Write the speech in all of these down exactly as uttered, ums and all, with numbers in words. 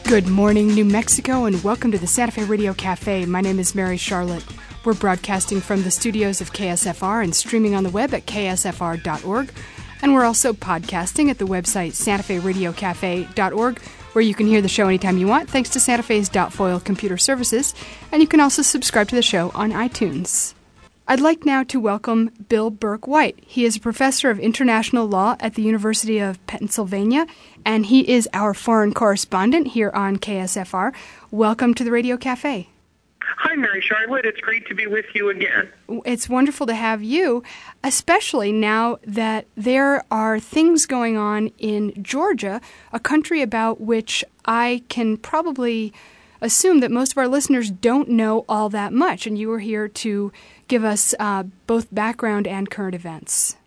Good morning, New Mexico, and welcome to the Santa Fe Radio Cafe. My name is Mary Charlotte. We're broadcasting from the studios of K S F R and streaming on the web at k s f r dot org. And we're also podcasting at the website santa fe radio cafe dot org, where you can hear the show anytime you want, thanks to Santa Fe's Foil Computer Services. And you can also subscribe to the show on iTunes. I'd like now to welcome Bill Burke-White. He is a professor of international law at the University of Pennsylvania, and he is our foreign correspondent here on K S F R. Welcome to the Radio Cafe. Hi, Mary Charlotte. It's great to be with you again. It's wonderful to have you, especially now that there are things going on in Georgia, a country about which I can probably assume that most of our listeners don't know all that much, and you are here to give us uh, both background and current events.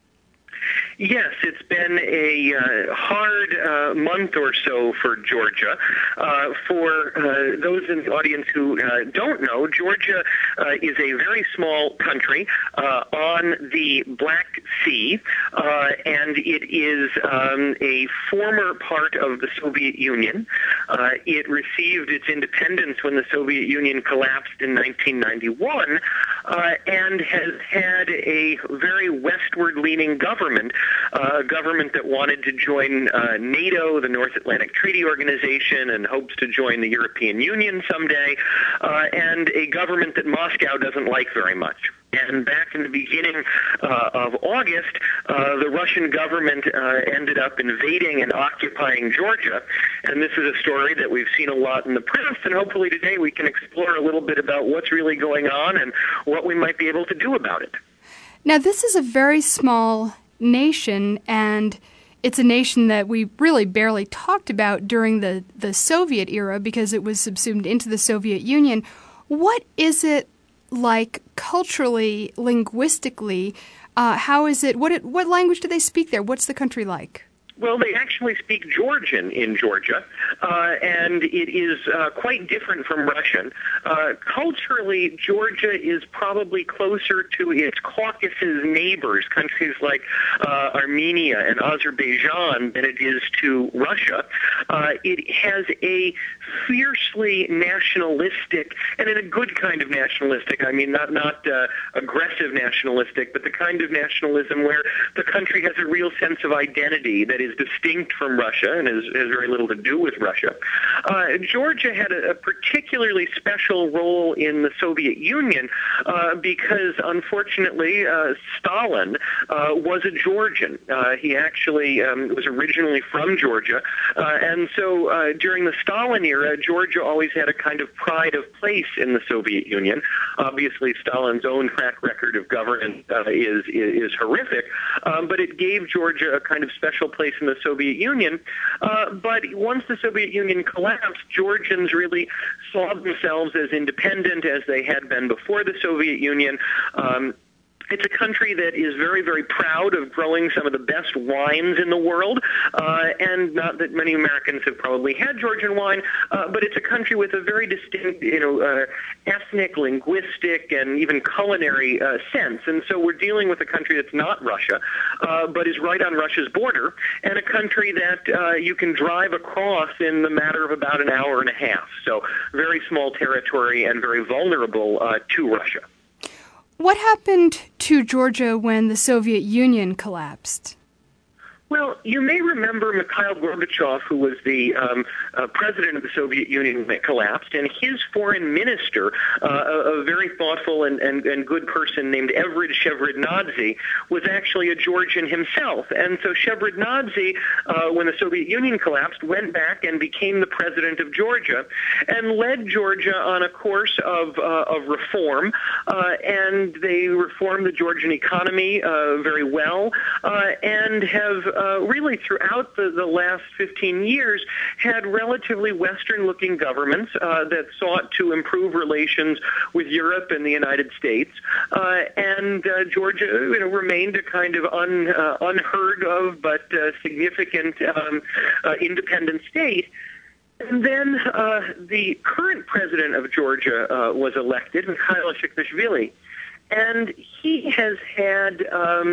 Yes, it's been a uh, hard uh, month or so for Georgia. Uh, for uh, those in the audience who uh, don't know, Georgia uh, is a very small country uh, on the Black Sea, uh, and it is um, a former part of the Soviet Union. Uh, it received its independence when the Soviet Union collapsed in nineteen ninety-one, uh, and has had a very westward-leaning government. Uh, a government that wanted to join uh, NATO, the North Atlantic Treaty Organization, and hopes to join the European Union someday, uh, and a government that Moscow doesn't like very much. And back in the beginning uh, of August, uh, the Russian government uh, ended up invading and occupying Georgia. And this is a story that we've seen a lot in the press, and hopefully today we can explore a little bit about what's really going on and what we might be able to do about it. Now, this is a very small nation, and it's a nation that we really barely talked about during the, the Soviet era because it was subsumed into the Soviet Union. What is it like culturally, linguistically? Uh, how is it? What it, what language do they speak there? What's the country like? Well, they actually speak Georgian in Georgia, uh, and it is uh, quite different from Russian. Uh, culturally, Georgia is probably closer to its Caucasus neighbors, countries like uh, Armenia and Azerbaijan, than it is to Russia. Uh, it has a fiercely nationalistic, and in a good kind of nationalistic, I mean not, not uh, aggressive nationalistic, but the kind of nationalism where the country has a real sense of identity that is distinct from Russia and has, has very little to do with Russia. Uh, Georgia had a, a particularly special role in the Soviet Union uh, because, unfortunately, uh, Stalin uh, was a Georgian. Uh, he actually um, was originally from Georgia, uh, and so uh, during the Stalin era, Georgia always had a kind of pride of place in the Soviet Union. Obviously, Stalin's own track record of governance uh, is, is is horrific, um, but it gave Georgia a kind of special place in the Soviet Union. Uh, but once the Soviet Union collapsed, Georgians really saw themselves as independent as they had been before the Soviet Union. Um, It's a country that is very, very proud of growing some of the best wines in the world, uh, and not that many Americans have probably had Georgian wine, uh, but it's a country with a very distinct, you know, uh, ethnic, linguistic, and even culinary uh, sense. And so we're dealing with a country that's not Russia, uh, but is right on Russia's border, and a country that uh, you can drive across in the matter of about an hour and a half. So very small territory and very vulnerable uh, to Russia. What happened to Georgia when the Soviet Union collapsed? Well, you may remember Mikhail Gorbachev, who was the um, uh, president of the Soviet Union that collapsed, and his foreign minister, uh, a, a very thoughtful and, and, and good person named Evrid Shevardnadze, was actually a Georgian himself. And so Shevardnadze, uh, when the Soviet Union collapsed, went back and became the president of Georgia and led Georgia on a course of, uh, of reform, uh, and they reformed the Georgian economy uh, very well, uh, and have Uh, really throughout the, the last fifteen years had relatively Western-looking governments uh, that sought to improve relations with Europe and the United States. Uh, and uh, Georgia you know, remained a kind of un, uh, unheard of but uh, significant um, uh, independent state. And then uh, the current president of Georgia uh, was elected, Mikhail Saakashvili, and he has had um,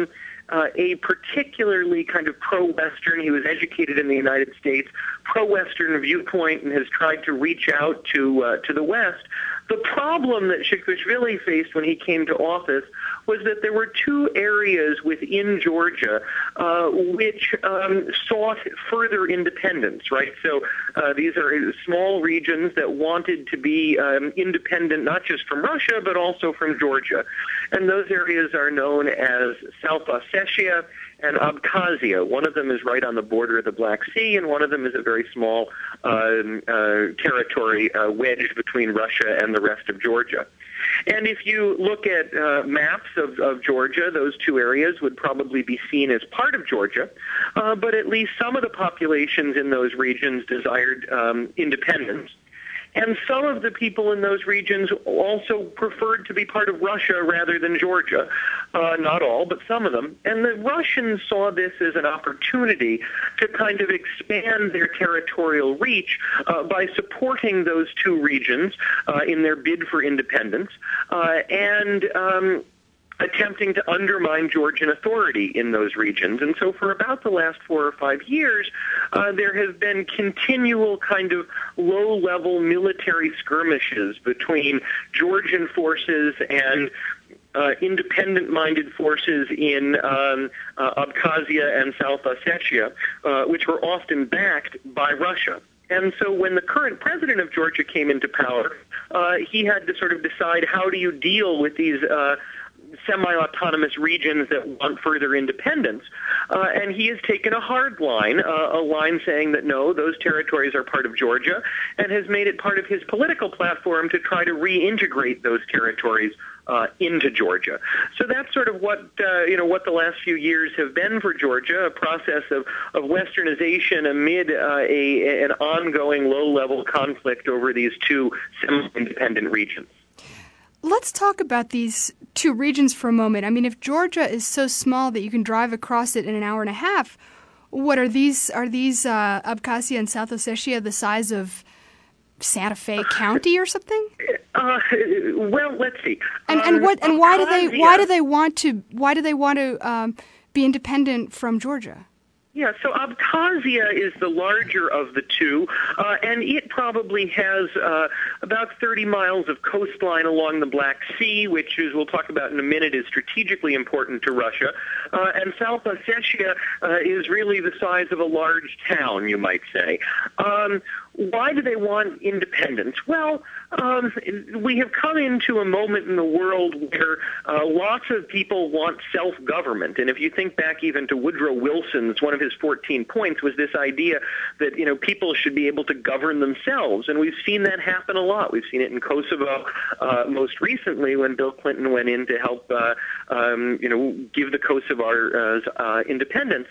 uh, a particularly kind of pro-Western, he was educated in the United States, pro-Western viewpoint and has tried to reach out to uh, to the West. The problem that Saakashvili faced when he came to office was that there were two areas within Georgia uh, which um, sought further independence, right? So uh, these are small regions that wanted to be um, independent not just from Russia, but also from Georgia. And those areas are known as South Ossetia and Abkhazia. One of them is right on the border of the Black Sea, and one of them is a very small um, uh, territory uh, wedged between Russia and the rest of Georgia. And if you look at uh, maps of, of Georgia, those two areas would probably be seen as part of Georgia, uh, but at least some of the populations in those regions desired um, independence. And some of the people in those regions also preferred to be part of Russia rather than Georgia. Uh, not all, but some of them. And the Russians saw this as an opportunity to kind of expand their territorial reach uh, by supporting those two regions uh, in their bid for independence. Uh, and um, attempting to undermine Georgian authority in those regions. And so for about the last four or five years, uh, there have been continual kind of low-level military skirmishes between Georgian forces and Uh, independent-minded forces in um, uh, Abkhazia and South Ossetia, uh, which were often backed by Russia. And so when the current president of Georgia came into power, uh, he had to sort of decide, how do you deal with these uh, semi-autonomous regions that want further independence? Uh, and he has taken a hard line, uh, a line saying that no, those territories are part of Georgia, and has made it part of his political platform to try to reintegrate those territories Uh, into Georgia. So that's sort of what uh, you know what the last few years have been for Georgia, a process of, of westernization amid uh, a, an ongoing low-level conflict over these two semi-independent regions. Let's talk about these two regions for a moment. I mean, if Georgia is so small that you can drive across it in an hour and a half, what are these? Are these uh, Abkhazia and South Ossetia the size of Santa Fe County or something? Uh, well, let's see. And, and what? And why do they? Why do they want to? Why do they want to um, be independent from Georgia? Yeah, so Abkhazia is the larger of the two, uh, and it probably has uh, about thirty miles of coastline along the Black Sea, which, as we'll talk about in a minute, is strategically important to Russia. Uh, and South Ossetia uh, is really the size of a large town, you might say. Um, why do they want independence? Well, um, we have come into a moment in the world where uh, lots of people want self-government. And if you think back even to Woodrow Wilson's, one of his fourteen points was this idea that, you know, people should be able to govern themselves. And we've seen that happen a lot. We've seen it in Kosovo uh, most recently when Bill Clinton went in to help, uh, um, you know, give the Kosovars uh, independence.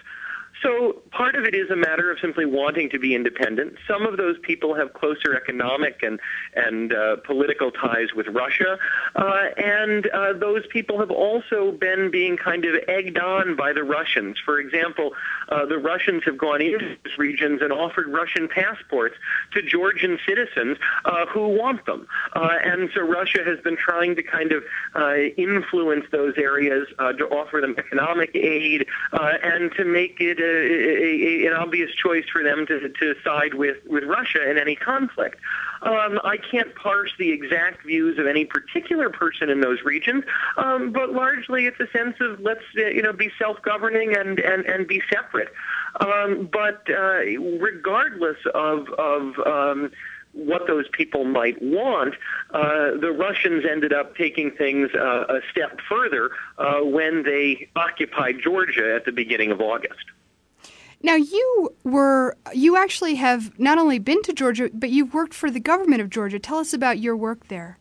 So part of it is a matter of simply wanting to be independent. Some of those people have closer economic and and uh, political ties with Russia, uh, and uh, those people have also been being kind of egged on by the Russians. For example, uh, the Russians have gone into these regions and offered Russian passports to Georgian citizens uh, who want them. Uh, and so Russia has been trying to kind of uh, influence those areas uh, to offer them economic aid uh, and to make it a, a, a, an obvious choice for them to, to side with, with Russia in any conflict. Um, I can't parse the exact views of any particular person in those regions, um, but largely it's a sense of let's uh, you know be self-governing and, and, and be separate. Um, but uh, regardless of of um, what those people might want, uh, the Russians ended up taking things uh, a step further uh, when they occupied Georgia at the beginning of August. Now, you were, you actually have not only been to Georgia, but you've worked for the government of Georgia. Tell us about your work there.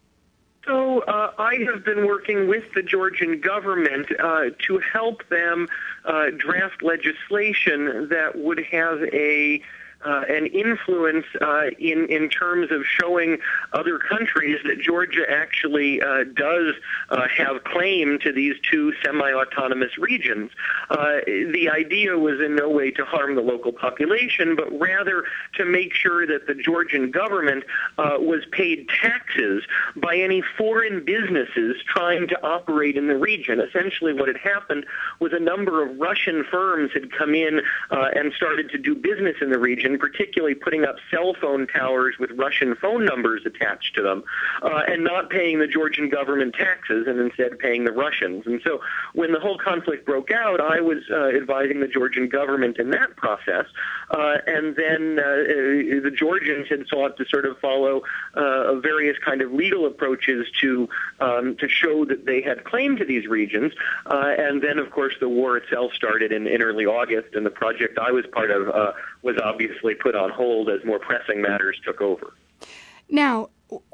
So uh, I have been working with the Georgian government uh, to help them uh, draft legislation that would have a uh, an influence uh, in in terms of showing other countries that Georgia actually uh, does uh, have claim to these two semi-autonomous regions. Uh, the idea was in no way to harm the local population, but rather to make sure that the Georgian government uh, was paid taxes by any foreign businesses trying to operate in the region. Essentially what had happened was a number of Russian firms had come in uh, and started to do business in the region, particularly putting up cell phone towers with Russian phone numbers attached to them, uh, and not paying the Georgian government taxes and instead paying the Russians. And so when the whole conflict broke out, I was uh, advising the Georgian government in that process, uh, and then uh, the Georgians had sought to sort of follow uh, various kind of legal approaches to um, to show that they had claim to these regions, uh, and then, of course, the war itself started in, in early August, and the project I was part of uh, was obviously put on hold as more pressing matters took over. Now,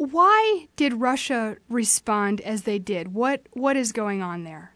why did Russia respond as they did? What What is going on there?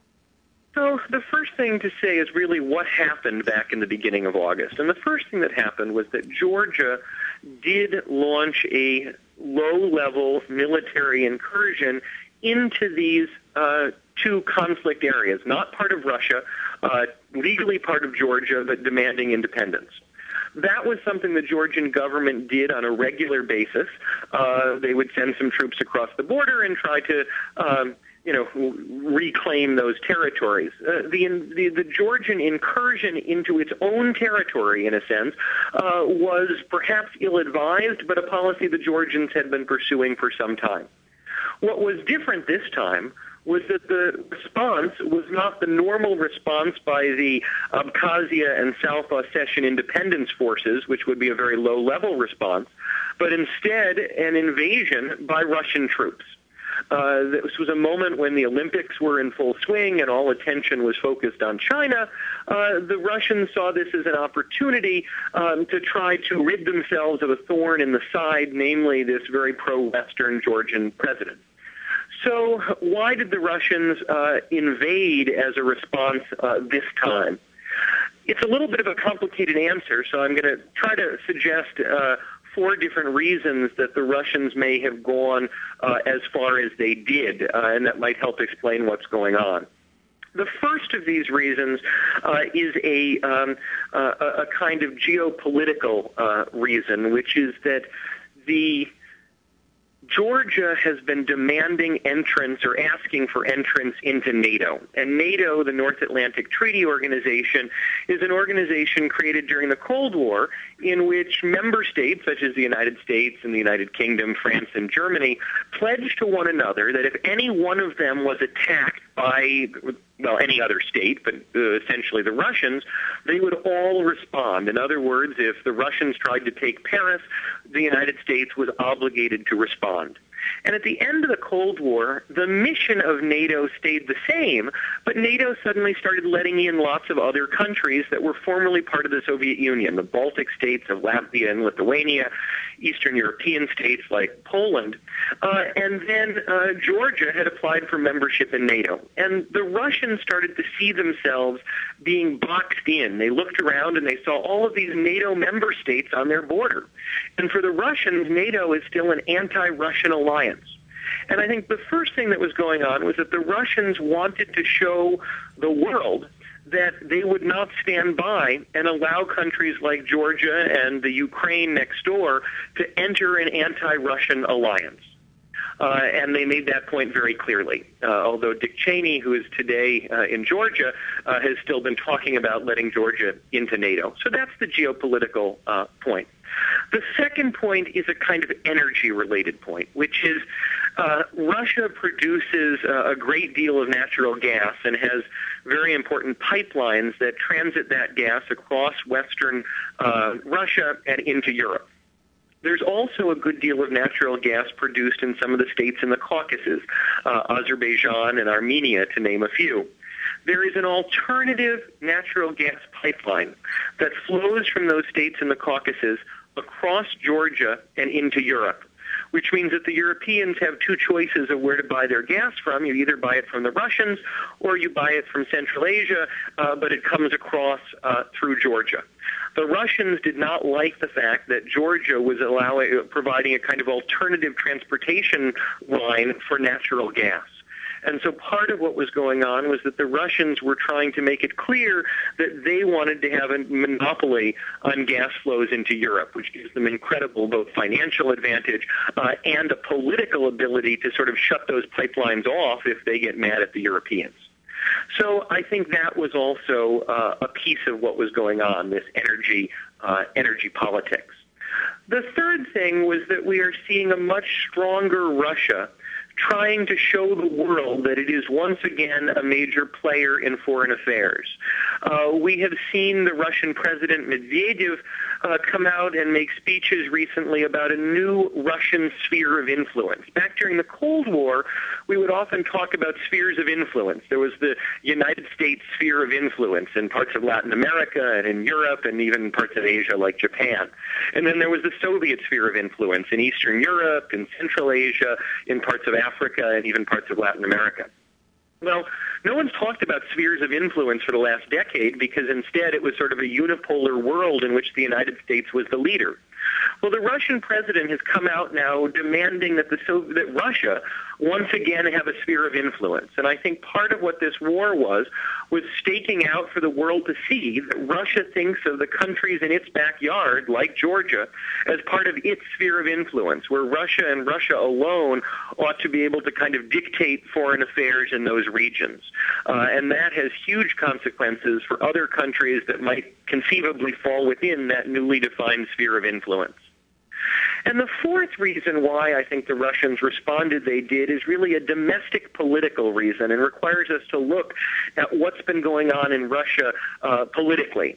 So the first thing to say is really what happened back in the beginning of August. And the first thing that happened was that Georgia did launch a low-level military incursion into these uh, two conflict areas, not part of Russia, uh, legally part of Georgia, but demanding independence. That was something the Georgian government did on a regular basis. Uh, they would send some troops across the border and try to um, you know, reclaim those territories. Uh, the, the the Georgian incursion into its own territory, in a sense, uh, was perhaps ill-advised, but a policy the Georgians had been pursuing for some time. What was different this time was that the response was not the normal response by the Abkhazia and South Ossetian independence forces, which would be a very low-level response, but instead an invasion by Russian troops. Uh, this was a moment when the Olympics were in full swing and all attention was focused on China. Uh, the Russians saw this as an opportunity um, to try to rid themselves of a thorn in the side, namely this very pro-Western Georgian president. So why did the Russians uh, invade as a response uh, this time? It's a little bit of a complicated answer, so I'm going to try to suggest uh, four different reasons that the Russians may have gone uh, as far as they did, uh, and that might help explain what's going on. The first of these reasons uh, is a, um, uh, a kind of geopolitical uh, reason, which is that the Georgia has been demanding entrance or asking for entrance into NATO. And NATO, the North Atlantic Treaty Organization, is an organization created during the Cold War in which member states, such as the United States and the United Kingdom, France, and Germany, pledged to one another that if any one of them was attacked by, well, any other state, but uh, essentially the Russians, they would all respond. In other words, if the Russians tried to take Paris, the United States was obligated to respond. And at the end of the Cold War, the mission of NATO stayed the same, but NATO suddenly started letting in lots of other countries that were formerly part of the Soviet Union, the Baltic states of Latvia and Lithuania, Eastern European states like Poland, uh, and then uh, Georgia had applied for membership in NATO. And the Russians started to see themselves being boxed in. They looked around and they saw all of these NATO member states on their border. And for the Russians, NATO is still an anti-Russian alliance. And I think the first thing that was going on was that the Russians wanted to show the world that they would not stand by and allow countries like Georgia and the Ukraine next door to enter an anti-Russian alliance. Uh, and they made that point very clearly, uh, although Dick Cheney, who is today uh, in Georgia, uh, has still been talking about letting Georgia into NATO. So that's the geopolitical uh, point. The second point is a kind of energy-related point, which is uh, Russia produces uh, a great deal of natural gas and has very important pipelines that transit that gas across western uh, Russia and into Europe. There's also a good deal of natural gas produced in some of the states in the Caucasus, uh, Azerbaijan and Armenia, to name a few. There is an alternative natural gas pipeline that flows from those states in the Caucasus across Georgia and into Europe, which means that the Europeans have two choices of where to buy their gas from. You either buy it from the Russians or you buy it from Central Asia, uh, but it comes across uh, through Georgia. The Russians did not like the fact that Georgia was allowing, providing a kind of alternative transportation line for natural gas. And so part of what was going on was that the Russians were trying to make it clear that they wanted to have a monopoly on gas flows into Europe, which gives them incredible both financial advantage uh, and a political ability to sort of shut those pipelines off if they get mad at the Europeans. So I think that was also uh, a piece of what was going on, this energy uh, energy politics. The third thing was that we are seeing a much stronger Russia trying to show the world that it is once again a major player in foreign affairs. Uh, we have seen the Russian President Medvedev uh, come out and make speeches recently about a new Russian sphere of influence. Back during the Cold War, we would often talk about spheres of influence. There was the United States sphere of influence in parts of Latin America and in Europe and even parts of Asia like Japan. And then there was the Soviet sphere of influence in Eastern Europe, in Central Asia, in parts of Africa, and even parts of Latin America. Well, no one's talked about spheres of influence for the last decade because instead it was sort of a unipolar world in which the United States was the leader. Well, the Russian president has come out now demanding that the so that Russia once again have a sphere of influence. And I think part of what this war was was staking out for the world to see that Russia thinks of the countries in its backyard, like Georgia, as part of its sphere of influence, where Russia and Russia alone ought to be able to kind of dictate foreign affairs in those regions. Uh, and that has huge consequences for other countries that might conceivably fall within that newly defined sphere of influence. And the fourth reason why I think the Russians responded they did is really a domestic political reason and requires us to look at what's been going on in Russia uh, politically.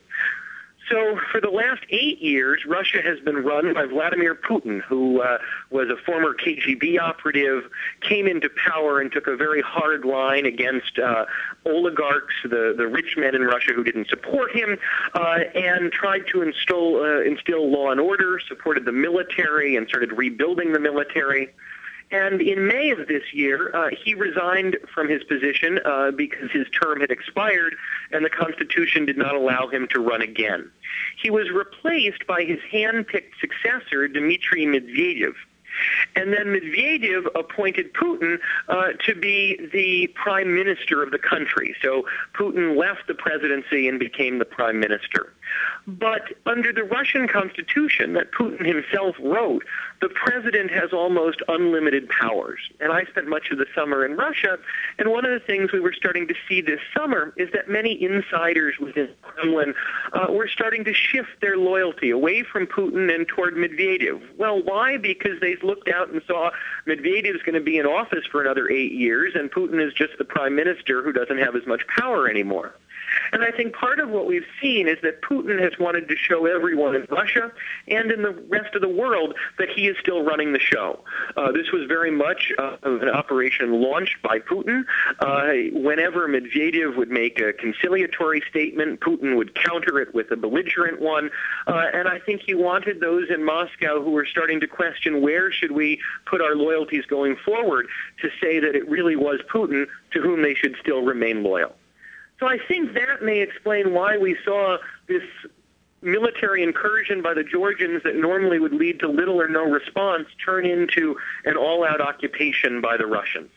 So for the last eight years, Russia has been run by Vladimir Putin, who uh, was a former K G B operative, came into power and took a very hard line against uh, oligarchs, the, the rich men in Russia who didn't support him, uh, and tried to instill, uh, instill law and order, supported the military, and started rebuilding the military. And in May of this year, uh, he resigned from his position uh, because his term had expired and the Constitution did not allow him to run again. He was replaced by his hand-picked successor, Dmitry Medvedev. And then Medvedev appointed Putin uh, to be the prime minister of the country. So Putin left the presidency and became the prime minister. But under the Russian constitution that Putin himself wrote, the president has almost unlimited powers. And I spent much of the summer in Russia, and one of the things we were starting to see this summer is that many insiders within the Kremlin uh, were starting to shift their loyalty away from Putin and toward Medvedev. Well, why? Because they looked out and saw Medvedev's going to be in office for another eight years, and Putin is just the prime minister who doesn't have as much power anymore. And I think part of what we've seen is that Putin has wanted to show everyone in Russia and in the rest of the world that he is still running the show. Uh, this was very much uh, an operation launched by Putin. Uh, whenever Medvedev would make a conciliatory statement, Putin would counter it with a belligerent one. Uh, and I think he wanted those in Moscow who were starting to question where should we put our loyalties going forward to say that it really was Putin to whom they should still remain loyal. So I think that may explain why we saw this military incursion by the Georgians that normally would lead to little or no response turn into an all-out occupation by the Russians.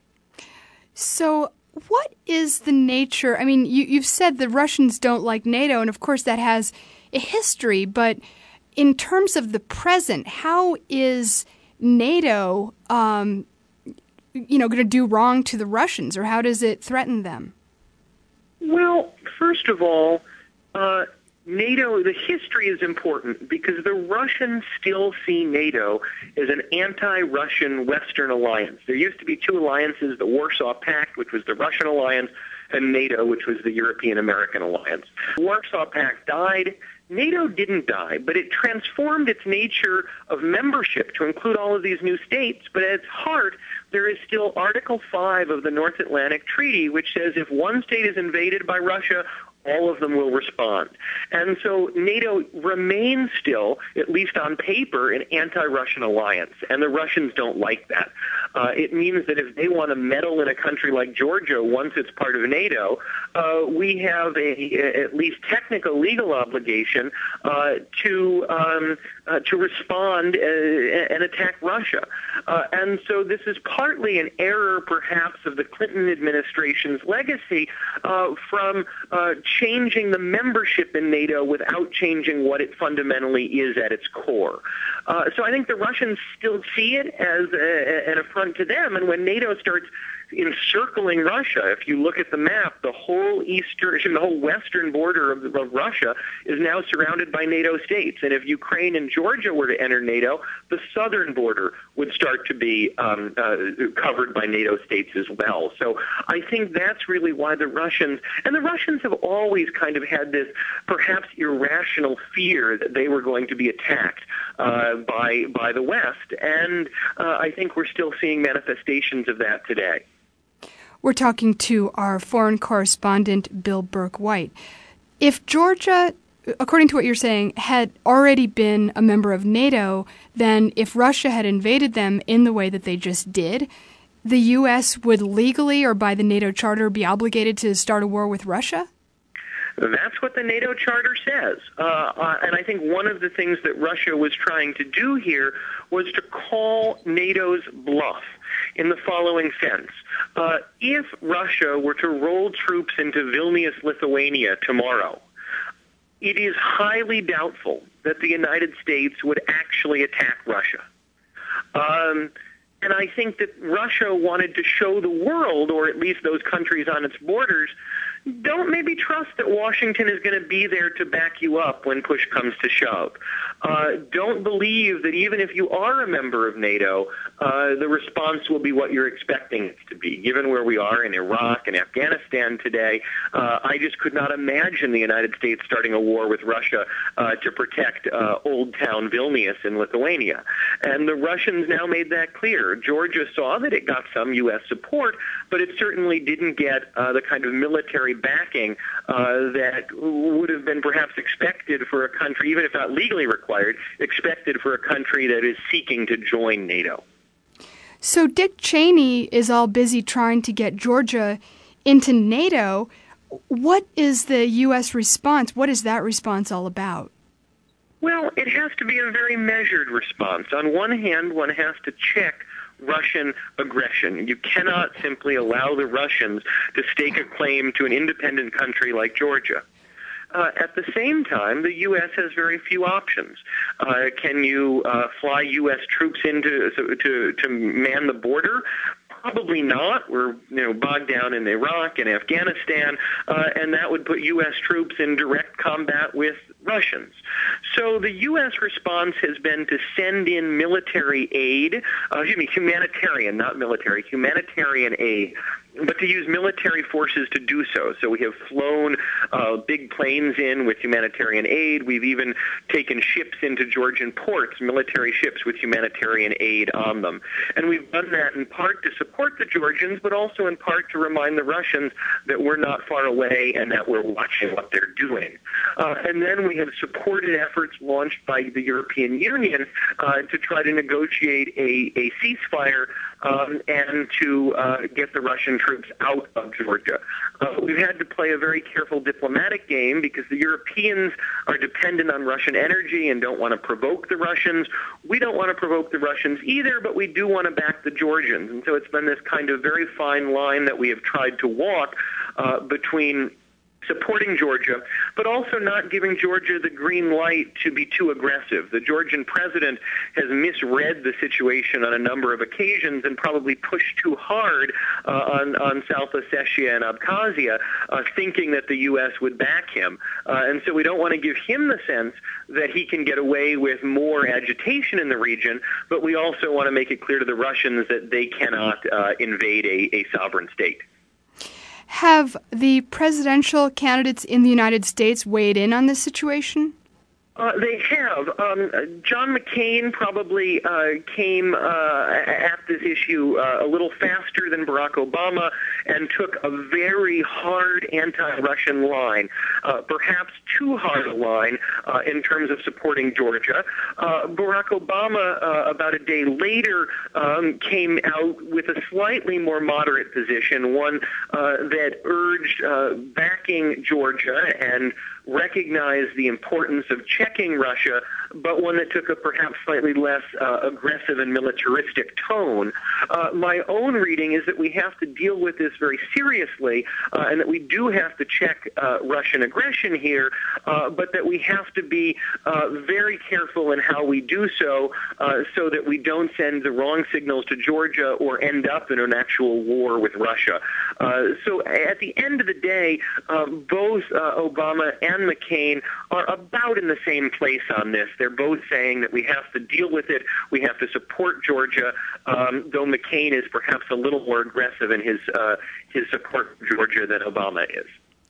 So what is the nature? I mean, you, you've said the Russians don't like NATO, and of course that has a history, but in terms of the present, how is NATO, um, you know, going to do wrong to the Russians, or how does it threaten them? Well, first of all, uh, NATO, the history is important because the Russians still see NATO as an anti-Russian Western alliance. There used to be two alliances, the Warsaw Pact, which was the Russian alliance, and NATO, which was the European-American alliance. The Warsaw Pact died. NATO didn't die, but it transformed its nature of membership to include all of these new states. But at its heart, there is still Article five of the North Atlantic Treaty, which says if one state is invaded by Russia, all of them will respond. And so NATO remains still, at least on paper, an anti-Russian alliance, and the Russians don't like that. Uh, it means that if they want to meddle in a country like Georgia once it's part of NATO, uh, we have a, a at least technical legal obligation uh, to um, uh, to respond uh, and attack Russia. Uh, and so this is partly an error, perhaps, of the Clinton administration's legacy uh, from uh, changing the membership in NATO without changing what it fundamentally is at its core. Uh, so I think the Russians still see it as a, an affront to them, and when NATO starts encircling Russia, if you look at the map, the whole eastern, the whole western border of, of Russia is now surrounded by NATO states. And if Ukraine and Georgia were to enter NATO, the southern border would start to be um, uh, covered by NATO states as well. So I think that's really why the Russians, and the Russians have always kind of had this perhaps irrational fear that they were going to be attacked uh, by by the West. And uh, I think we're still seeing manifestations of that today. We're talking to our foreign correspondent, Bill Burke-White. If Georgia, according to what you're saying, had already been a member of NATO, then if Russia had invaded them in the way that they just did, the U S would legally or by the NATO Charter be obligated to start a war with Russia? That's what the NATO Charter says. Uh, uh, and I think one of the things that Russia was trying to do here was to call NATO's bluff in the following sense. Uh, if Russia were to roll troops into Vilnius, Lithuania tomorrow, it is highly doubtful that the United States would actually attack Russia. Um, and I think that Russia wanted to show the world, or at least those countries on its borders, don't maybe trust that Washington is going to be there to back you up when push comes to shove. Uh, don't believe that even if you are a member of NATO, uh, the response will be what you're expecting it to be. Given where we are in Iraq and Afghanistan today, uh, I just could not imagine the United States starting a war with Russia uh, to protect uh, Old Town Vilnius in Lithuania. And the Russians now made that clear. Georgia saw that it got some U S support, but it certainly didn't get uh, the kind of military backing uh, that would have been perhaps expected for a country, even if not legally required, expected for a country that is seeking to join NATO. So Dick Cheney is all busy trying to get Georgia into NATO. What is the U S response? What is that response all about? Well, it has to be a very measured response. On one hand, one has to check Russian aggression. You cannot simply allow the Russians to stake a claim to an independent country like Georgia. Uh, at the same time, the U S has very few options. Uh, can you uh, fly U S troops into to, to man the border? Probably not. We're you know bogged down in Iraq and Afghanistan, uh, and that would put U S troops in direct combat with Russians. So the U S response has been to send in military aid, uh, excuse me, humanitarian, not military, humanitarian aid, but to use military forces to do so. So we have flown uh, big planes in with humanitarian aid. We've even taken ships into Georgian ports, military ships with humanitarian aid on them. And we've done that in part to support the Georgians, but also in part to remind the Russians that we're not far away and that we're watching what they're doing. Uh, and then we have supported efforts launched by the European Union uh, to try to negotiate a, a ceasefire um, and to uh, get the Russian troops out of Georgia. Uh, we've had to play a very careful diplomatic game because the Europeans are dependent on Russian energy and don't want to provoke the Russians. We don't want to provoke the Russians either, but we do want to back the Georgians. And so it's been this kind of very fine line that we have tried to walk uh, between supporting Georgia, but also not giving Georgia the green light to be too aggressive. The Georgian president has misread the situation on a number of occasions and probably pushed too hard uh, on, on South Ossetia and Abkhazia, uh, thinking that the U S would back him. Uh, and so we don't want to give him the sense that he can get away with more agitation in the region, but we also want to make it clear to the Russians that they cannot uh, invade a, a sovereign state. Have the presidential candidates in the United States weighed in on this situation? Uh, they have. Um, John McCain probably uh, came uh, at this issue uh, a little faster than Barack Obama and took a very hard anti-Russian line, uh, perhaps too hard a line uh, in terms of supporting Georgia. Uh, Barack Obama, uh, about a day later, um, came out with a slightly more moderate position, one uh, that urged uh, backing Georgia and recognized the importance of checking Russia, but one that took a perhaps slightly less uh, aggressive and militaristic tone. Uh, my own reading is that we have to deal with this very seriously, uh, and that we do have to check uh, Russian aggression here, uh, but that we have to be uh, very careful in how we do so, uh, so that we don't send the wrong signals to Georgia or end up in an actual war with Russia. Uh, so at the end of the day, uh, both uh, Obama and McCain are about in the same place on this. They're both saying that we have to deal with it, we have to support Georgia, um, though McCain is perhaps a little more aggressive in his uh, his support for Georgia than Obama is.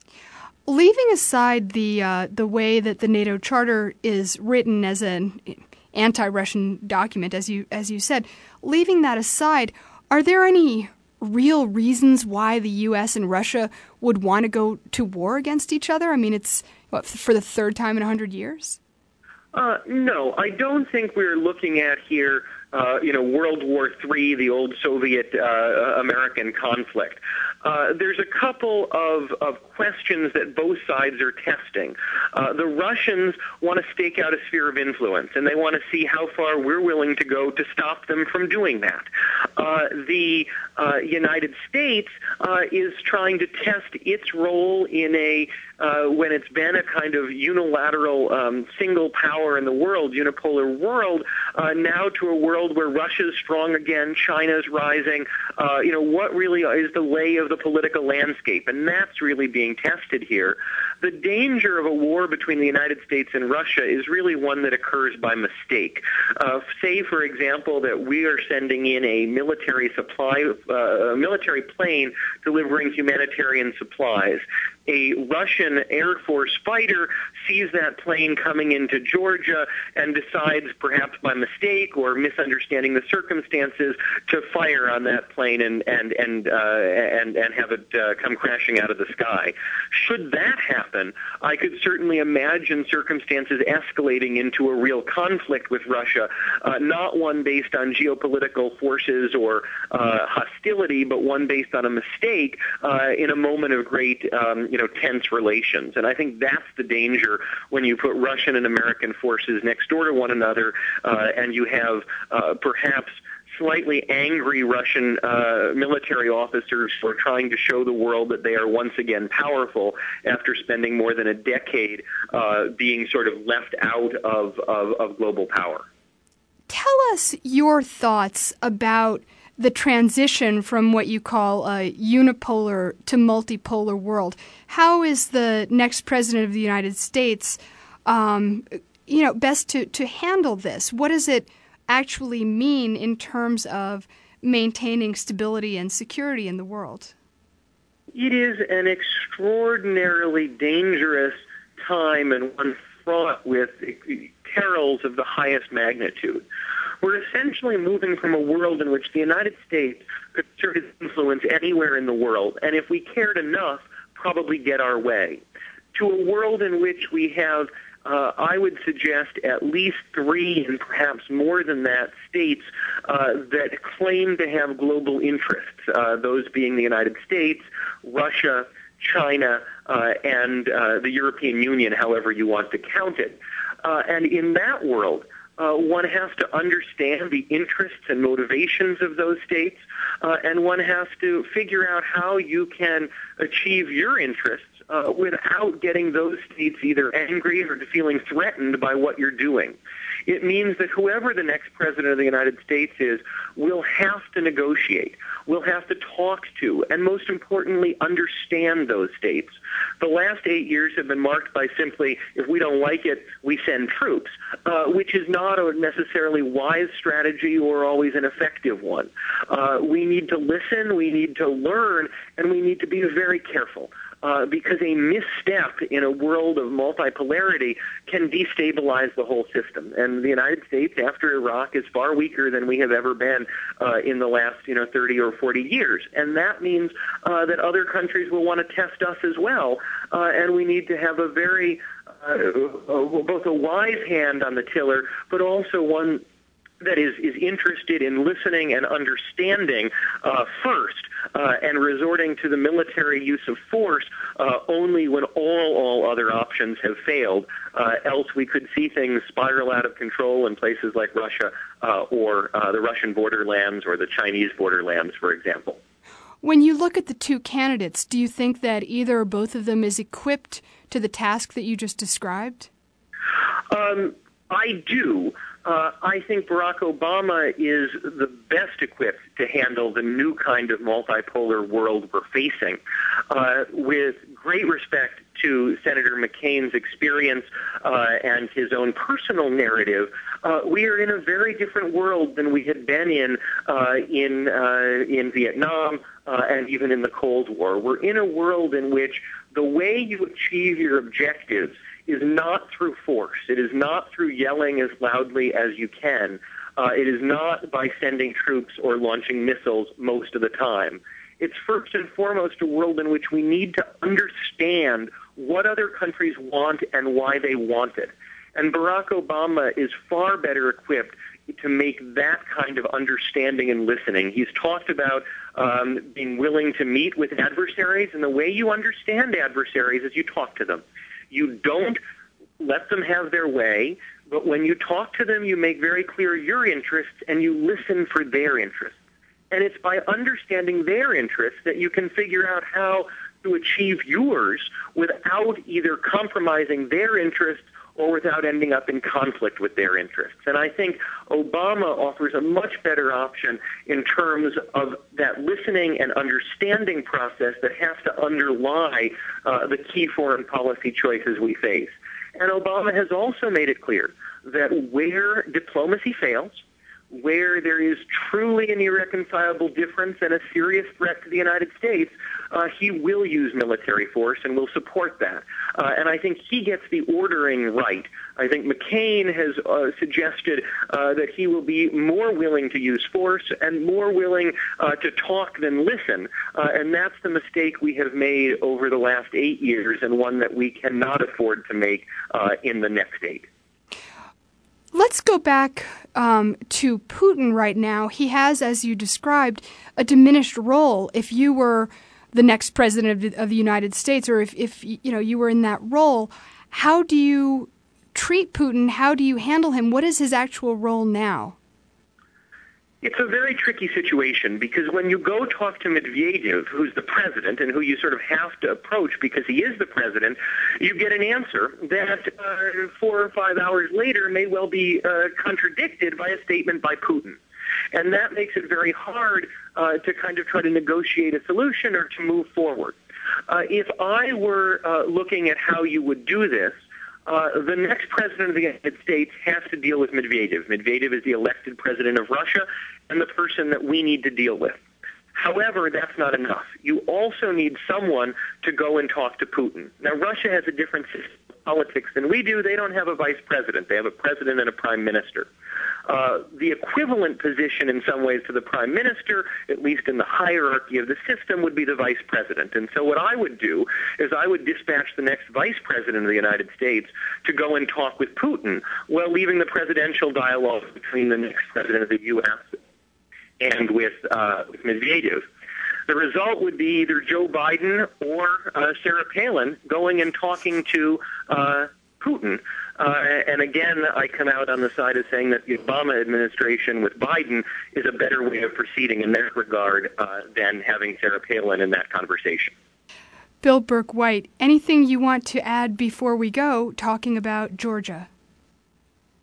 Leaving aside the uh, the way that the NATO Charter is written as an anti-Russian document, as you as you said, leaving that aside, are there any real reasons why the U S and Russia would want to go to war against each other? I mean, it's what, for the third time in a hundred years? Uh, no, I don't think we're looking at here, uh, you know, World War Three, the old Soviet-American uh, conflict. Uh, there's a couple of, of questions that both sides are testing. Uh, the Russians want to stake out a sphere of influence, and they want to see how far we're willing to go to stop them from doing that. Uh, the uh, United States uh, is trying to test its role in a Uh, when it's been a kind of unilateral um, single power in the world, unipolar world, uh, now to a world where Russia's strong again, China's rising. Uh, you know, what really is the lay of the political landscape? And that's really being tested here. The danger of a war between the United States and Russia is really one that occurs by mistake. Uh, say, for example, that we are sending in a military supply, uh, a military plane delivering humanitarian supplies. A Russian Air Force fighter sees that plane coming into Georgia and decides, perhaps by mistake or misunderstanding the circumstances, to fire on that plane and and and uh, and, and have it uh, come crashing out of the sky. Should that happen, I could certainly imagine circumstances escalating into a real conflict with Russia, uh, not one based on geopolitical forces or uh, hostility, but one based on a mistake uh, in a moment of great um, you know, tense relations. And I think that's the danger when you put Russian and American forces next door to one another, uh, and you have uh, perhaps slightly angry Russian uh, military officers who are trying to show the world that they are once again powerful after spending more than a decade uh, being sort of left out of, of, of global power. Tell us your thoughts about the transition from what you call a unipolar to multipolar world. How is the next president of the United States, um, you know, best to, to handle this? What does it actually mean in terms of maintaining stability and security in the world? It is an extraordinarily dangerous time and one fraught with perils of the highest magnitude. We're essentially moving from a world in which the United States could exert its influence anywhere in the world, and if we cared enough, probably get our way, to a world in which we have, uh, I would suggest, at least three and perhaps more than that states uh, that claim to have global interests, uh, those being the United States, Russia, China, uh, and uh, the European Union, however you want to count it. Uh, and in that world, Uh, one has to understand the interests and motivations of those states, uh, and one has to figure out how you can achieve your interests uh, without getting those states either angry or feeling threatened by what you're doing. It means that whoever the next president of the United States is will have to negotiate, will have to talk to, and most importantly, understand those states. The last eight years have been marked by simply, if we don't like it, we send troops, uh, which is not a necessarily wise strategy or always an effective one. Uh, we need to listen, we need to learn, and we need to be very careful uh, because a misstep in a world of multipolarity can destabilize the whole system. And the United States, after Iraq, is far weaker than we have ever been uh, in the last, you know, thirty or forty years. And that means uh, that other countries will want to test us as well, uh, and we need to have a very uh, both a wise hand on the tiller, but also one that is, is interested in listening and understanding uh, first, uh, and resorting to the military use of force uh, only when all, all other options have failed. Uh, else we could see things spiral out of control in places like Russia uh, or uh, the Russian borderlands or the Chinese borderlands, for example. When you look at the two candidates, do you think that either or both of them is equipped to the task that you just described? Um, I do. Uh, I think Barack Obama is the best equipped to handle the new kind of multipolar world we're facing. Uh, with great respect to Senator McCain's experience uh, and his own personal narrative, uh, we are in a very different world than we had been in uh, in uh, in Vietnam uh, and even in the Cold War. We're in a world in which the way you achieve your objectives is not through force. It is not through yelling as loudly as you can. Uh, it is not by sending troops or launching missiles most of the time. It's first and foremost a world in which we need to understand what other countries want and why they want it. And Barack Obama is far better equipped to make that kind of understanding and listening. He's talked about um, being willing to meet with adversaries, and the way you understand adversaries is you talk to them. You don't let them have their way, but when you talk to them, you make very clear your interests and you listen for their interests. And it's by understanding their interests that you can figure out how to achieve yours without either compromising their interests or without ending up in conflict with their interests. And I think Obama offers a much better option in terms of that listening and understanding process that has to underlie uh, the key foreign policy choices we face. And Obama has also made it clear that where diplomacy fails, where there is truly an irreconcilable difference and a serious threat to the United States, uh, he will use military force and will support that. Uh, and I think he gets the ordering right. I think McCain has uh, suggested uh, that he will be more willing to use force and more willing uh, to talk than listen. Uh, and that's the mistake we have made over the last eight years and one that we cannot afford to make uh, in the next eight. Let's go back um, to Putin right now. He has, as you described, a diminished role. If you were the next president of the, of the United States, or if, if you know you were in that role, how do you treat Putin? How do you handle him? What is his actual role now? It's a very tricky situation because when you go talk to Medvedev, who's the president and who you sort of have to approach because he is the president, you get an answer that uh, four or five hours later may well be uh, contradicted by a statement by Putin. And that makes it very hard uh, to kind of try to negotiate a solution or to move forward. Uh, if I were uh, looking at how you would do this, Uh, the next president of the United States has to deal with Medvedev. Medvedev is the elected president of Russia and the person that we need to deal with. However, that's not enough. You also need someone to go and talk to Putin. Now, Russia has a different system of politics than we do. They don't have a vice president. They have a president and a prime minister. Uh, the equivalent position in some ways to the prime minister, at least in the hierarchy of the system, would be the vice president. And so what I would do is I would dispatch the next vice president of the United States to go and talk with Putin while leaving the presidential dialogue between the next president of the U S and with, uh, with Medvedev. The result would be either Joe Biden or uh, Sarah Palin going and talking to uh, Putin. Uh, and again, I come out on the side of saying that the Obama administration with Biden is a better way of proceeding in that regard uh, than having Sarah Palin in that conversation. Bill Berk-White, anything you want to add before we go talking about Georgia?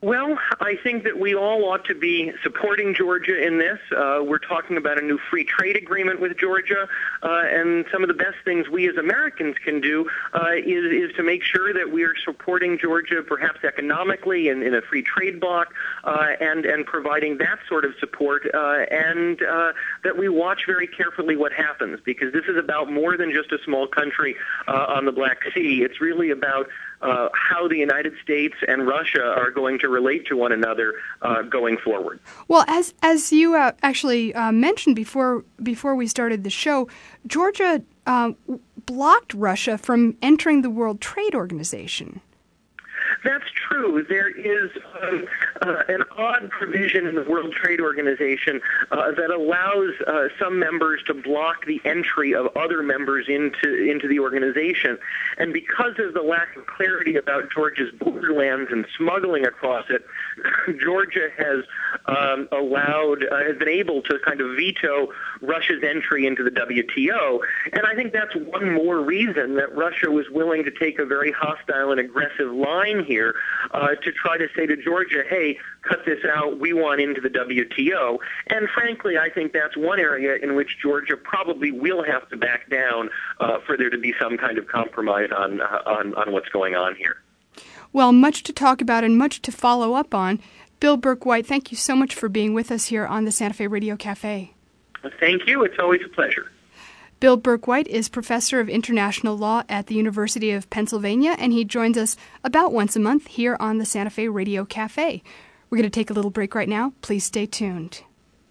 Well, I think that we all ought to be supporting Georgia in this. Uh, we're talking about a new free trade agreement with Georgia, uh, and some of the best things we as Americans can do uh, is, is to make sure that we are supporting Georgia perhaps economically in, in a free trade bloc uh, and, and providing that sort of support, uh, and uh, that we watch very carefully what happens, because this is about more than just a small country uh, on the Black Sea. It's really about Uh, how the United States and Russia are going to relate to one another uh, going forward. Well, as as you uh, actually uh, mentioned before before we started the show, Georgia uh, blocked Russia from entering the World Trade Organization. That's true. There is um, uh, an odd provision in the World Trade Organization uh, that allows uh, some members to block the entry of other members into into the organization. And because of the lack of clarity about Georgia's borderlands and smuggling across it, Georgia has um, allowed, uh, has been able to kind of veto Russia's entry into the W T O. And I think that's one more reason that Russia was willing to take a very hostile and aggressive line here uh, to try to say to Georgia, hey, cut this out, we want into the W T O. And frankly, I think that's one area in which Georgia probably will have to back down uh, for there to be some kind of compromise on, uh, on, on what's going on here. Well, much to talk about and much to follow up on. Bill Berk-White, thank you so much for being with us here on the Santa Fe Radio Cafe. Thank you. It's always a pleasure. Bill Berk-White is professor of international law at the University of Pennsylvania, and he joins us about once a month here on the Santa Fe Radio Cafe. We're going to take a little break right now. Please stay tuned.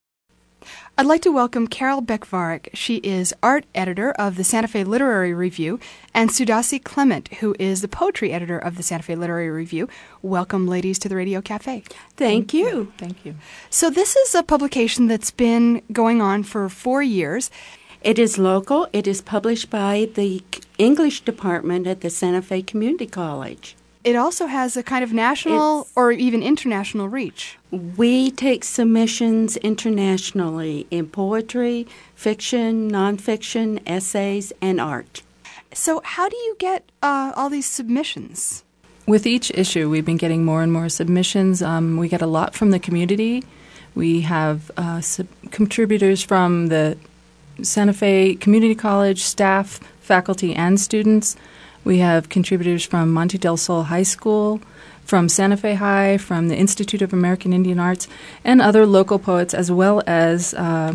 I'd like to welcome Carol Bekvarek. She is art editor of the Santa Fe Literary Review, and Sudasi Clement, who is the poetry editor of the Santa Fe Literary Review. Welcome, ladies, to the Radio Cafe. Thank, Thank you. you. Thank you. So this is a publication that's been going on for four years. It is local. It is published by the English department at the Santa Fe Community College. It also has a kind of national it's, or even international reach. We take submissions internationally in poetry, fiction, nonfiction, essays, and art. So how do you get uh, all these submissions? With each issue, we've been getting more and more submissions. Um, we get a lot from the community. We have uh, sub- contributors from the Santa Fe Community College staff, faculty, and students. We have contributors from Monte del Sol High School, from Santa Fe High, from the Institute of American Indian Arts, and other local poets, as well as uh,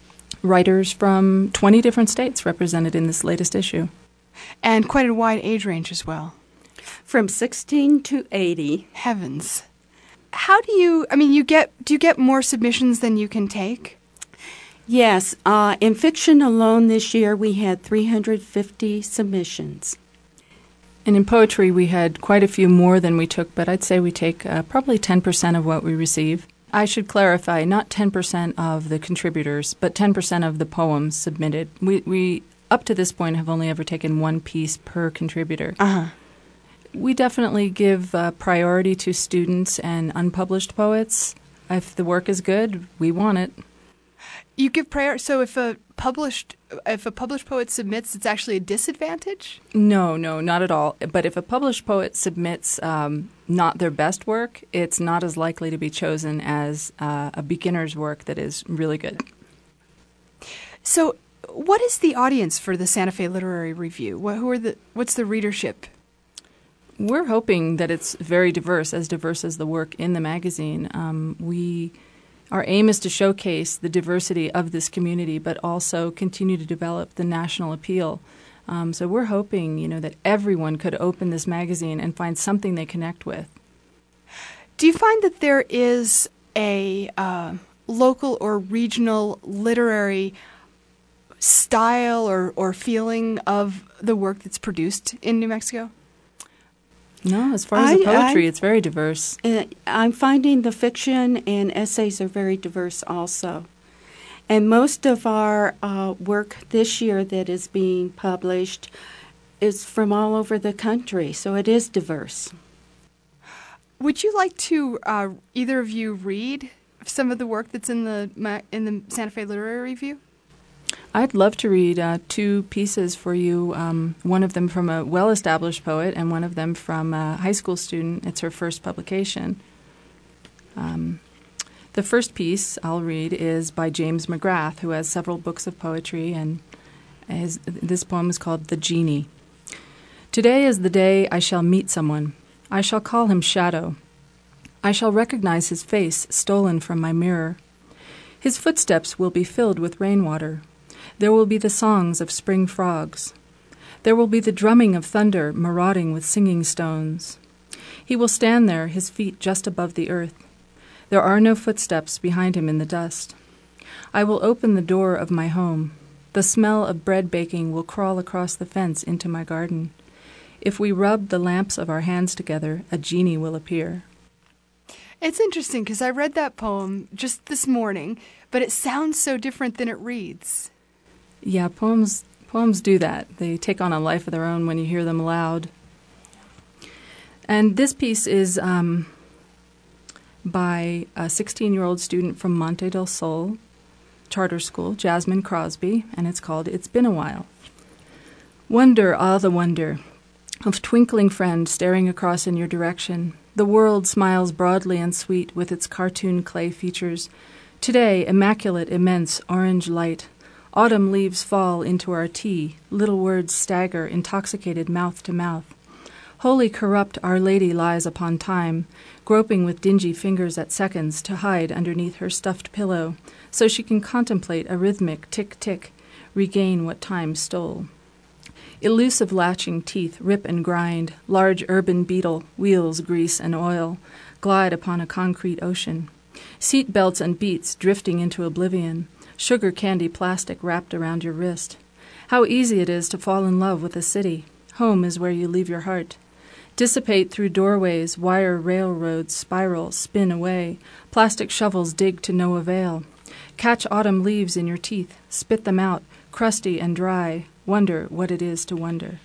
writers from twenty different states represented in this latest issue. And quite a wide age range as well. From sixteen to eighty. Heavens. How do you, I mean, you get, do you get more submissions than you can take? Yes. Uh, in fiction alone this year, we had three hundred fifty submissions. And in poetry, we had quite a few more than we took, but I'd say we take uh, probably ten percent of what we receive. I should clarify, not ten percent of the contributors, but ten percent of the poems submitted. We, we up to this point, have only ever taken one piece per contributor. Uh-huh. We definitely give uh, priority to students and unpublished poets. If the work is good, we want it. You give priority. So if a published if a published poet submits, it's actually a disadvantage? No, no, not at all. But if a published poet submits um, not their best work, it's not as likely to be chosen as uh, a beginner's work that is really good. So, what is the audience for the Santa Fe Literary Review? What, who are the? What's the readership? We're hoping that it's very diverse, as diverse as the work in the magazine. Um, we. Our aim is to showcase the diversity of this community, but also continue to develop the national appeal. Um, so we're hoping, you know, that everyone could open this magazine and find something they connect with. Do you find that there is a uh, local or regional literary style or, or feeling of the work that's produced in New Mexico? No, as far as I, the poetry, I, it's very diverse. Uh, I'm finding the fiction and essays are very diverse also. And most of our uh, work this year that is being published is from all over the country, so it is diverse. Would you like to, uh, either of you, read some of the work that's in the in the Santa Fe Literary Review? I'd love to read uh, two pieces for you, um, one of them from a well-established poet and one of them from a high school student. It's her first publication. Um, the first piece I'll read is by James McGrath, who has several books of poetry, and his, this poem is called The Genie. Today is the day I shall meet someone. I shall call him Shadow. I shall recognize his face stolen from my mirror. His footsteps will be filled with rainwater. There will be the songs of spring frogs. There will be the drumming of thunder marauding with singing stones. He will stand there, his feet just above the earth. There are no footsteps behind him in the dust. I will open the door of my home. The smell of bread baking will crawl across the fence into my garden. If we rub the lamps of our hands together, a genie will appear. It's interesting because I read that poem just this morning, but it sounds so different than it reads. Yeah, poems poems do that. They take on a life of their own when you hear them aloud. And this piece is um, by a sixteen-year-old student from Monte del Sol Charter School, Jasmine Crosby, and it's called It's Been a While. Wonder, ah, the wonder of twinkling friend staring across in your direction. The world smiles broadly and sweet with its cartoon clay features. Today, immaculate, immense, orange light. Autumn leaves fall into our tea. Little words stagger, intoxicated mouth to mouth. Holy corrupt Our Lady lies upon time, groping with dingy fingers at seconds to hide underneath her stuffed pillow, so she can contemplate a rhythmic tick-tick, regain what time stole. Elusive latching teeth rip and grind, large urban beetle, wheels, grease, and oil, glide upon a concrete ocean. Seat belts and beats drifting into oblivion, sugar candy plastic wrapped around your wrist. How easy it is to fall in love with a city. Home is where you leave your heart. Dissipate through doorways, wire railroads spiral, spin away. Plastic shovels dig to no avail. Catch autumn leaves in your teeth, spit them out, crusty and dry. Wonder what it is to wonder.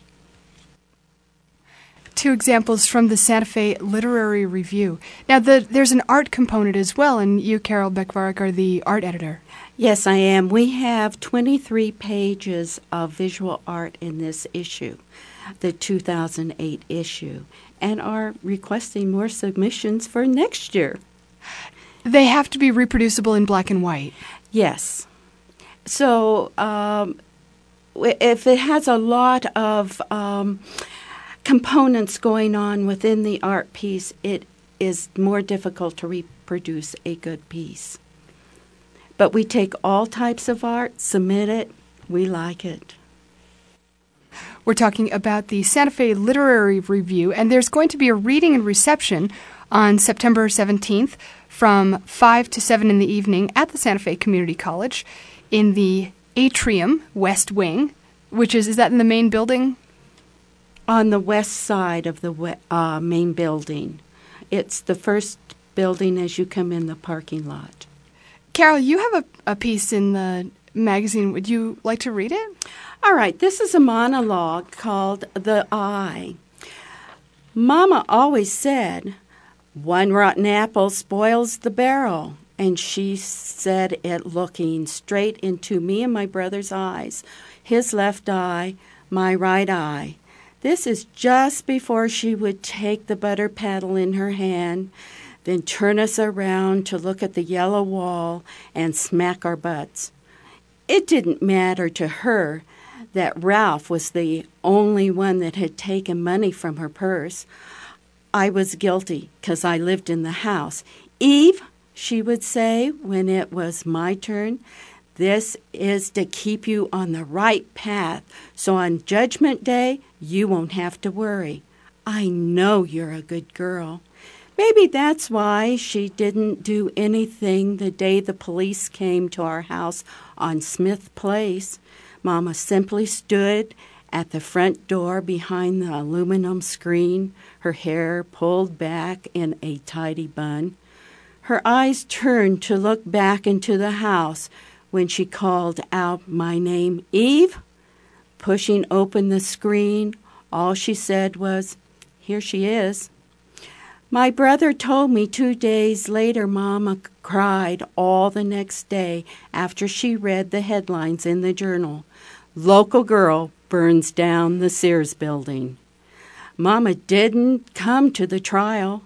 Two examples from the Santa Fe Literary Review. Now, the, there's an art component as well, and you, Carol Beckvarek, are the art editor. Yes, I am. We have twenty-three pages of visual art in this issue, the two thousand eight issue, and are requesting more submissions for next year. They have to be reproducible in black and white. Yes. So, um, if it has a lot of um, components going on within the art piece, it is more difficult to reproduce a good piece. But we take all types of art, submit it, we like it. We're talking about the Santa Fe Literary Review, and there's going to be a reading and reception on September seventeenth from five to seven in the evening at the Santa Fe Community College in the Atrium West Wing, which is, is that in the main building? On the west side of the uh, main building. It's the first building as you come in the parking lot. Carol, you have a, a piece in the magazine. Would you like to read it? All right. This is a monologue called The Eye. Mama always said, one rotten apple spoils the barrel. And she said it looking straight into me and my brother's eyes, his left eye, my right eye. This is just before she would take the butter paddle in her hand, then turn us around to look at the yellow wall and smack our butts. It didn't matter to her that Ralph was the only one that had taken money from her purse. I was guilty because I lived in the house. Eve, she would say when it was my turn, this is to keep you on the right path, so on Judgment Day, you won't have to worry. I know you're a good girl. Maybe that's why she didn't do anything the day the police came to our house on Smith Place. Mama simply stood at the front door behind the aluminum screen, her hair pulled back in a tidy bun. Her eyes turned to look back into the house when she called out my name, Eve. Pushing open the screen, all she said was, here she is. My brother told me two days later Mama cried all the next day after she read the headlines in the journal. Local girl burns down the Sears building. Mama didn't come to the trial,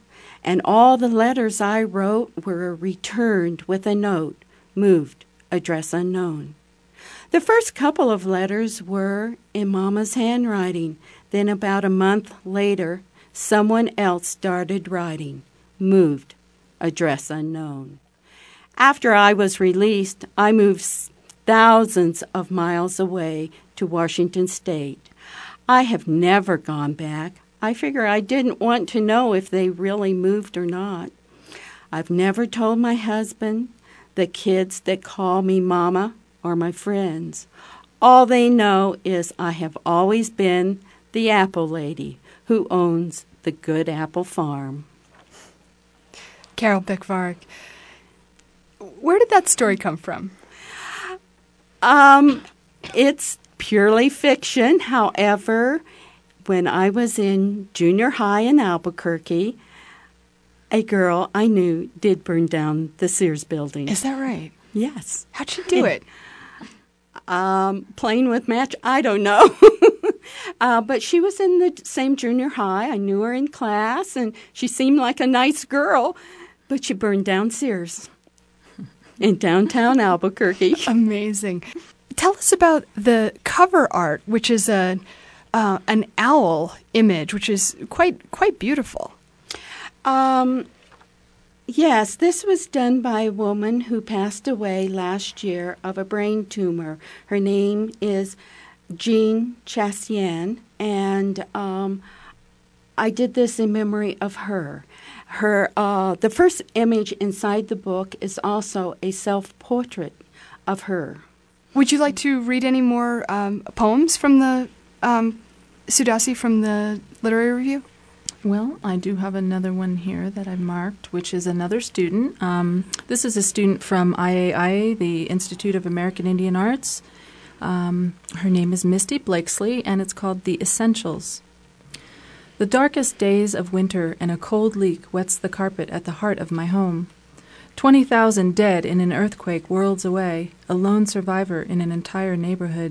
and all the letters I wrote were returned with a note, moved, address unknown. The first couple of letters were in Mama's handwriting. Then about a month later, someone else started writing, moved, address unknown. After I was released, I moved thousands of miles away to Washington State. I have never gone back. I figure I didn't want to know if they really moved or not. I've never told my husband, the kids that call me Mama, or my friends. All they know is I have always been the apple lady who owns the Good Apple Farm. Carol Bickvark, where did that story come from? Um, it's purely fiction. However, when I was in junior high in Albuquerque, a girl I knew did burn down the Sears building. Is that right? Yes. How'd she do it? Um, playing with match? I don't know. uh, but she was in the same junior high. I knew her in class, and she seemed like a nice girl. But she burned down Sears in downtown Albuquerque. Amazing. Tell us about the cover art, which is a uh, an owl image, which is quite quite beautiful. Um. Yes, this was done by a woman who passed away last year of a brain tumor. Her name is Jean Chassian, and um, I did this in memory of her. Her, uh, the first image inside the book is also a self-portrait of her. Would you like to read any more um, poems from the um, Sudasi from the Literary Review? Well, I do have another one here that I've marked, which is another student. Um, this is a student from I A I A, the Institute of American Indian Arts. Um, her name is Misty Blakesley, and it's called The Essentials. The darkest days of winter and a cold leak wets the carpet at the heart of my home. Twenty thousand dead in an earthquake worlds away, a lone survivor in an entire neighborhood.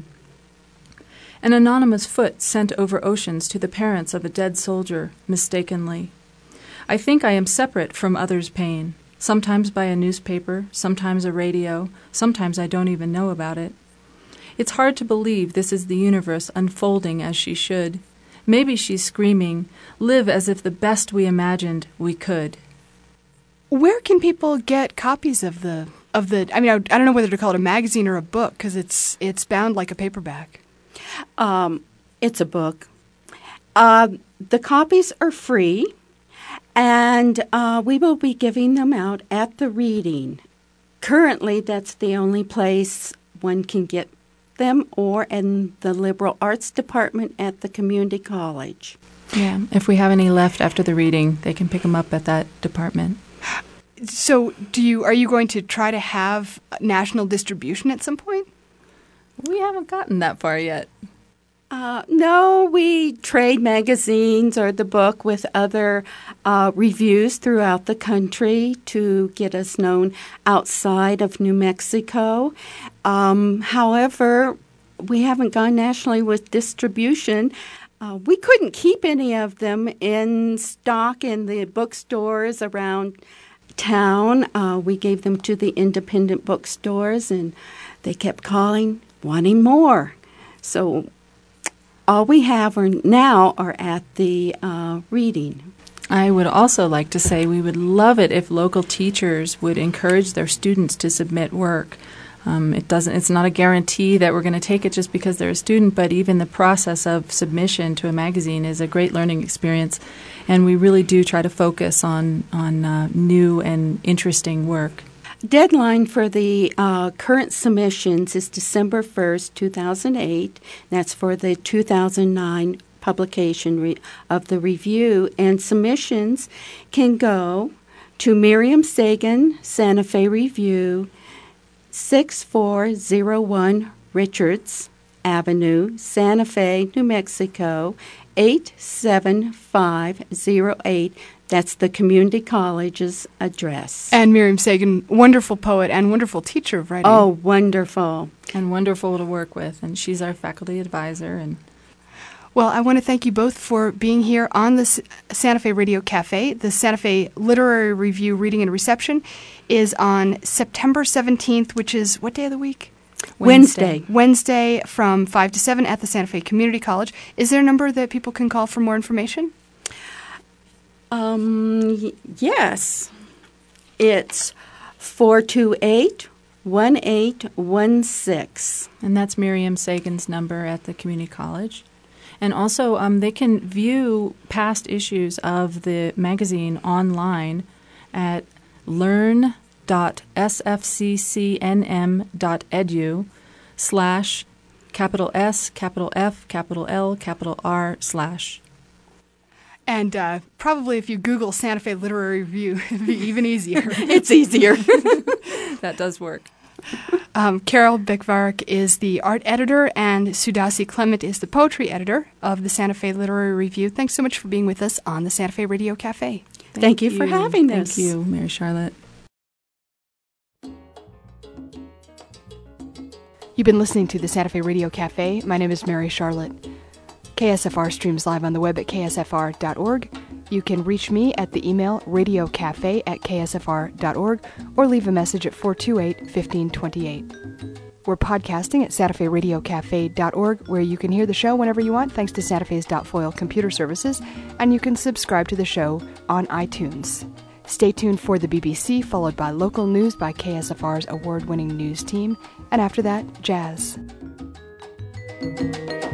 An anonymous foot sent over oceans to the parents of a dead soldier, mistakenly. I think I am separate from others' pain, sometimes by a newspaper, sometimes a radio, sometimes I don't even know about it. It's hard to believe this is the universe unfolding as she should. Maybe she's screaming, live as if the best we imagined we could. Where can people get copies of the, of the I mean, I, I don't know whether to call it a magazine or a book, because it's, it's bound like a paperback. Um, it's a book. Uh, the copies are free, and uh, we will be giving them out at the reading. Currently, that's the only place one can get them, or in the liberal arts department at the community college. Yeah, if we have any left after the reading, they can pick them up at that department. So, do you are you going to try to have national distribution at some point? We haven't gotten that far yet. Uh, no, we trade magazines or the book with other uh, reviews throughout the country to get us known outside of New Mexico. Um, however, we haven't gone nationally with distribution. Uh, we couldn't keep any of them in stock in the bookstores around town. Uh, we gave them to the independent bookstores, and they kept calling, wanting more. So all we have are now are at the uh, reading. I would also like to say we would love it if local teachers would encourage their students to submit work. Um, it doesn't. It's not a guarantee that we're going to take it just because they're a student, but even the process of submission to a magazine is a great learning experience, and we really do try to focus on, on uh, new and interesting work. Deadline for the uh, current submissions is December first, two thousand eight. That's for the two thousand nine publication re- of the review. And submissions can go to Miriam Sagan, Santa Fe Review, six four zero one Richards Avenue, Santa Fe, New Mexico, eight seven five zero eight. That's the community college's address. And Miriam Sagan, wonderful poet and wonderful teacher of writing. Oh, wonderful. And wonderful to work with, and she's our faculty advisor. And Well, I want to thank you both for being here on the S- Santa Fe Radio Cafe. The Santa Fe Literary Review Reading and Reception is on September seventeenth, which is what day of the week? Wednesday. Wednesday from five to seven at the Santa Fe Community College. Is there a number that people can call for more information? Um, y- yes. It's four two eight, one eight one six. And that's Miriam Sagan's number at the community college. And also, um, they can view past issues of the magazine online at learn.sfccnm.edu slash capital S, capital F, capital L, capital R slash. And uh, probably if you Google Santa Fe Literary Review, it'd be even easier. It's easier. That does work. Um, Carol Bickvark is the art editor, and Sudasi Clement is the poetry editor of the Santa Fe Literary Review. Thanks so much for being with us on the Santa Fe Radio Cafe. Thank, Thank you, you for having us. Thank you, Mary Charlotte. You've been listening to the Santa Fe Radio Cafe. My name is Mary Charlotte. K S F R streams live on the web at k s f r dot org. You can reach me at the email radiocafe at k s f r dot org or leave a message at four two eight, one five two eight. We're podcasting at santa fe radio cafe dot org, where you can hear the show whenever you want, thanks to Santa Fe's .foil computer services, and you can subscribe to the show on iTunes. Stay tuned for the B B C, followed by local news by K S F R's award-winning news team, and after that, jazz.